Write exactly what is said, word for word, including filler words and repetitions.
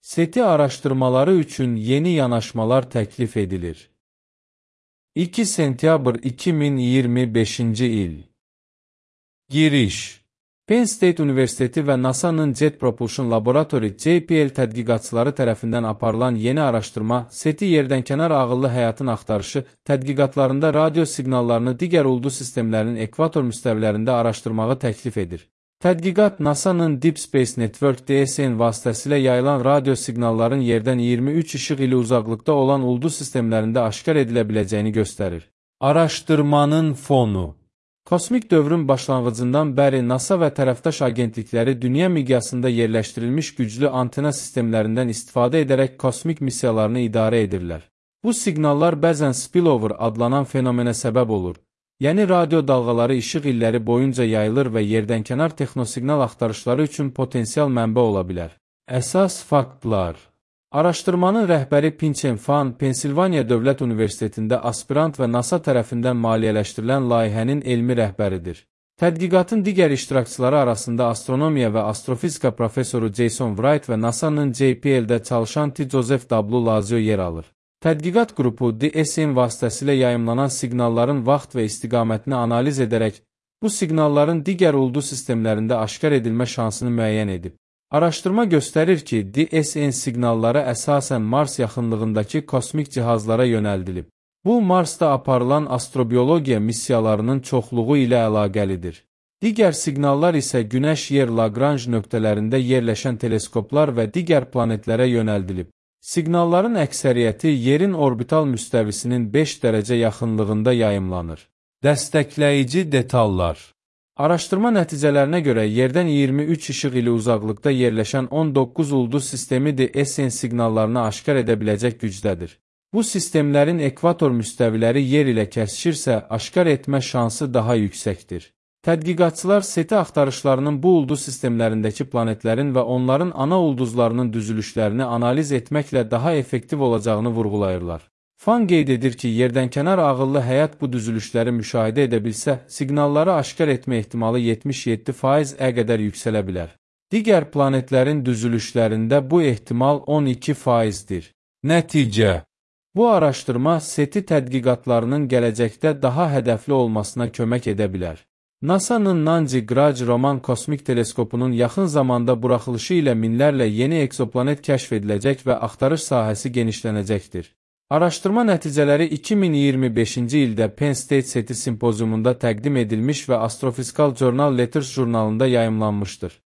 SETI araştırmaları üçün yeni yanaşmalar təklif edilir. iki sentyabr iki min iyirmi beşinci il. Giriş. Penn State Universiteti və NASA'nın Jet Propulsion Laboratory J P L tədqiqatçıları tərəfindən aparılan yeni araşdırma SETI yerdən-kənar ağıllı həyatın axtarışı tədqiqatlarında radio siqnallarını digər ulduz sistemlərinin ekvator müstəvilərində araşdırmağı təklif edir. Tədqiqat NASA'nın Deep Space Network D S N vasitəsilə yayılan radio siqnalların yerdən iyirmi üç işıq ili uzaqlıqda olan ulduz sistemlərində aşkar edilə biləcəyini göstərir. Araşdırmanın fonu. Kosmik dövrün başlanğıcından bəri NASA və tərəfdaş agentlikləri dünya miqyasında yerləşdirilmiş güclü antena sistemlərindən istifadə edərək kosmik missiyalarını idarə edirlər. Bu siqnallar bəzən spillover adlanan fenomenə səbəb olur. Yəni radio dalğaları işıq illəri boyunca yayılır və yerdən-kənar texnosiqnal axtarışları üçün potensial mənbə ola bilər. Əsas faktlar. Araşdırmanın rəhbəri Ping-Cheng Fan, Pensilvaniya Dövlət Universitetində aspirant və NASA tərəfindən maliyyələşdirilən layihənin elmi rəhbəridir. Tədqiqatın digər iştirakçıları arasında astronomiya və astrofizika professoru Jason Wright və NASA'nın J P L-də çalışan T. Joseph W. Lazio yer alır. Tədqiqat qrupu D S N vasitəsilə yayımlanan siqnalların vaxt və istiqamətini analiz edərək, bu siqnalların digər ulduz sistemlərində aşkar edilmə şansını müəyyən edib. Araşdırma göstərir ki, D S N siqnalları əsasən Mars yaxınlığındakı kosmik cihazlara yönəldilib. Bu, Marsda aparılan astrobiologiya missiyalarının çoxluğu ilə əlaqəlidir. Digər siqnallar isə Günəş-Yer Lagrange nöqtələrində yerləşən teleskoplar və digər planetlərə yönəldilib. Siqnalların əksəriyyəti yerin orbital müstəvisinin beş dərəcə yaxınlığında yayımlanır. Dəstəkləyici detallar. Araşdırma nəticələrinə görə yerdən iyirmi üç işıq ili uzaqlıqda yerləşən on doqquz ulduz sistemi D S N siqnallarını aşkar edə biləcək gücdədir. Bu sistemlərin ekvator müstəviləri yer ilə kəsişirsə, aşkar etmə şansı daha yüksəkdir. Tədqiqatçılar SETI axtarışlarının bu ulduz sistemlərindəki planetlərin və onların ana ulduzlarının düzülüşlərini analiz etməklə daha effektiv olacağını vurğulayırlar. Fan qeyd edir ki, yerdən-kənar ağıllı həyat bu düzülüşləri müşahidə edə bilsə, siqnalları aşkar etmə ehtimalı yetmiş yeddi faiz-ə qədər yüksələ bilər. Digər planetlərin düzülüşlərində bu ehtimal on iki faizdir. Nəticə. Bu araşdırma SETI tədqiqatlarının gələcəkdə daha hədəfli olmasına kömək edə bilər. NASA'nın Nancy Grace Roman kosmik teleskopunun yaxın zamanda buraxılışı ilə minlərlə yeni eksoplanet kəşf ediləcək və axtarış sahəsi genişlənəcəkdir. Araşdırma nəticələri iki min iyirmi beşinci ildə Penn State SETI simpoziumunda təqdim edilmiş və Astrophysical Journal Letters jurnalında yayımlanmışdır.